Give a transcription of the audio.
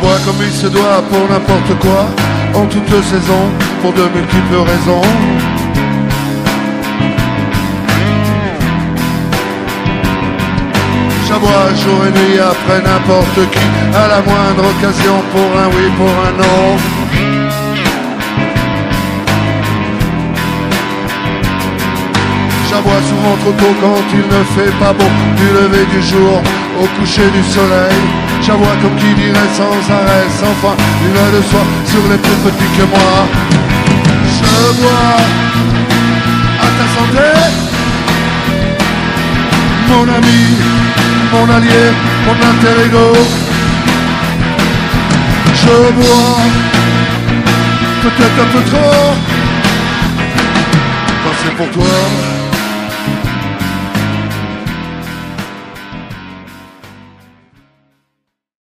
J'aboie comme il se doit pour n'importe quoi, en toute saison, pour de multiples raisons. J'aboie jour et nuit après n'importe qui, à la moindre occasion, pour un oui, pour un non. J'aboie souvent trop tôt quand il ne fait pas beau, du lever du jour au coucher du soleil. J'aboie comme qui dirait sans arrêt, sans fin, il va de soi sur les plus petits que moi. Je bois à ta santé, mon ami, mon allié, mon alter ego. Je bois peut-être un peu trop, quand c'est pour toi.